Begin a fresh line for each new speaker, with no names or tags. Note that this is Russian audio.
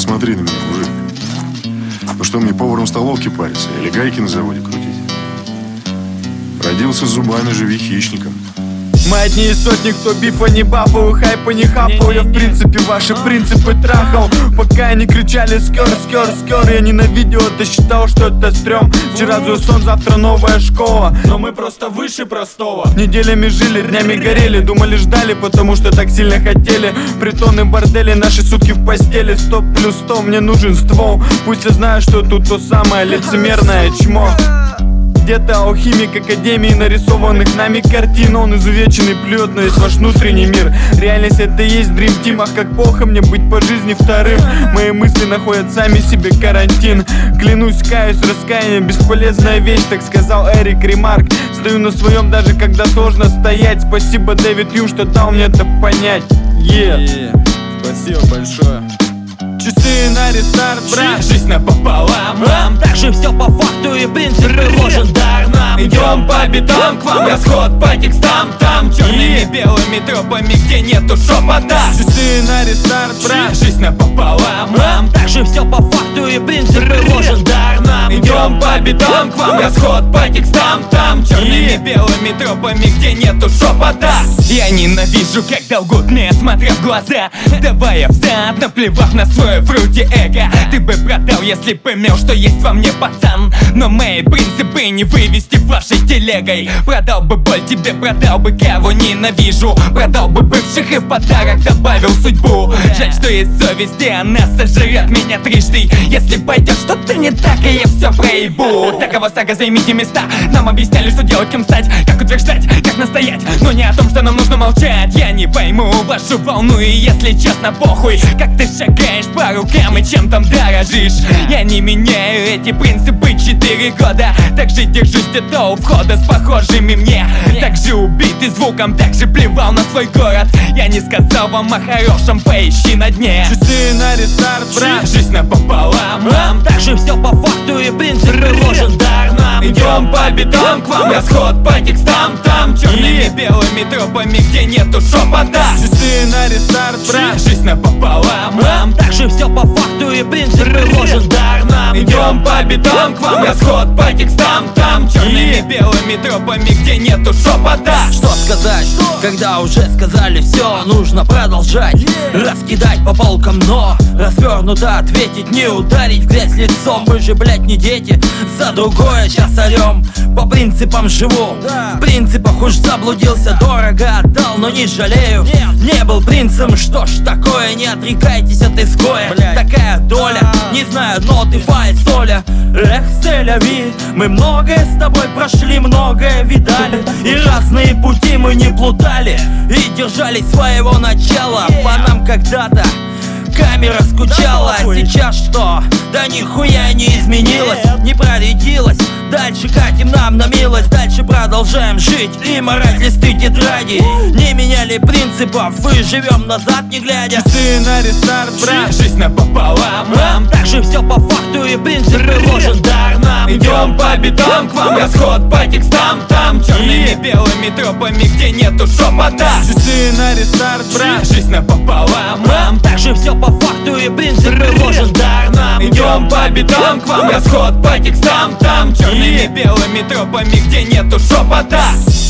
посмотри на меня, мужик. Ну что, мне поваром столовки париться или гайки на заводе крутить? Родился с зубами, живи хищником.
Мы одни из сотни, кто бифа не бафал, хайпа не хапал. Я в принципе ваши принципы трахал, пока они кричали скер, скер, скер. Я ненавидел это, считал, что это стрём. Вчера злой сон, завтра новая школа, но мы просто выше простого. Неделями жили, днями горели, думали, ждали, потому что так сильно хотели. Притоны, бордели, наши сутки в постели. 100 плюс 100, мне нужен ствол. Пусть я знаю, что тут то самое лицемерное чмо. Где-то алхимик академии нарисованных нами картин. Он изувеченный плюет, но есть ваш внутренний мир. Реальность это и есть Dream Team. Ах, как плохо мне быть по жизни вторым. Мои мысли находят сами себе карантин. Клянусь, каюсь, раскаяние бесполезная вещь, так сказал Эрик Ремарк. Стою на своем, даже когда сложно стоять. Спасибо, Дэвид Юм, что дал мне это понять. Спасибо большое. Часы на рестарт, брат.
Жизнь напополам, так же все по факту и принципы ложен дар нам. Идем по битам к вам, расход по текстам. Там черными белыми тропами, где нету шепота.
Часы на рестарт, брат.
Жизнь напополам, так же все по факту и принципы ложен дар нам. Идем по битам к вам, расход по текстам. Там черными белыми тропами, где нету шепота. Я ненавижу, когда лгут мне, смотря в глаза, сдавая взад, наплевав на свое вроде эго. Ты бы продал, если бы имел, что есть во мне, пацан. Но мои принципы не вывести вашей телегой. Продал бы боль тебе, продал бы кого ненавижу. Продал бы бывших и в подарок добавил судьбу. Жаль, что есть совесть, и она сожрет меня трижды. Если пойдет что-то не так, и я все проебу. Такова сага, займите места. Нам объясняли, что делать, кем стать, как утверждать, как настоять, но не о том, что нам нужно молчать. Я не пойму вашу волну, и если честно, похуй, как ты шагаешь по рукам и чем там дорожишь. Я не меняю эти принципы 4 года. Так же держусь где-то у входа с похожими мне. Так же убитый звуком, так же плевал на свой город. Я не сказал вам о хорошем, поищи на дне.
Часы на рестарт, брат.
Жизнь напополам, так же все по факту и принципы ложен дар нам. Идем по битам к вам, расход по текстам. Там черными белыми тропами, где нету шепота.
Часы на рестарт, брат.
Жизнь напополам, так же все по факту и принципы ложен дар нам. Идем по битам к вам, расход по текстам. Там черными белыми тропами, где нету шепота.
Что сказать, когда уже сказали все, нужно продолжать, раскидать по полкам, но развернуто ответить, не ударить в грязь лицом. Мы же, блять, не дети, за другое сейчас орем. По принципам живу, в принципах уж заблудился. Дорого отдал, но не жалею. Не был принцем, что ж такое, не отрекайтесь от изгоя. Такая доля, не знаю ноты, фа и соля. Эх, селяви, мы многое с тобой прошли, многое видали. И разные пути мы не плутали, и держались своего начала. По нам когда-то камера скучала, а сейчас что? Да нихуя не изменилось, не проредилось. Дальше катим нам на милость, дальше продолжаем жить и марать листы тетради. Не меняли принципов и живем назад не глядя.
Часы на рестарт, брат.
Жизнь напополам, так же все по факту и принципы ложен дар нам. Идем по битам к вам, расход по текстам. Там черными белыми тропами, где нету шепота.
Часы на рестарт, брат.
Жизнь напополам, так же все по факту и принципы ложен дар нам. Идем по битам к вам, расход по текстам. Там черными белыми тропами, где нету шепота.